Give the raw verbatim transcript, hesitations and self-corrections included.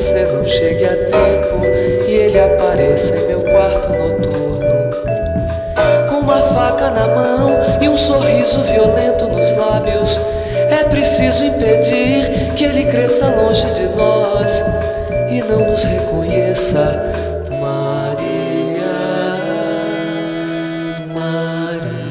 você não chegue a tempo e ele apareça em meu quarto noturno, com uma faca na mão e um sorriso violento nos lábios. É preciso impedir que ele cresça longe de nós e não nos reconheça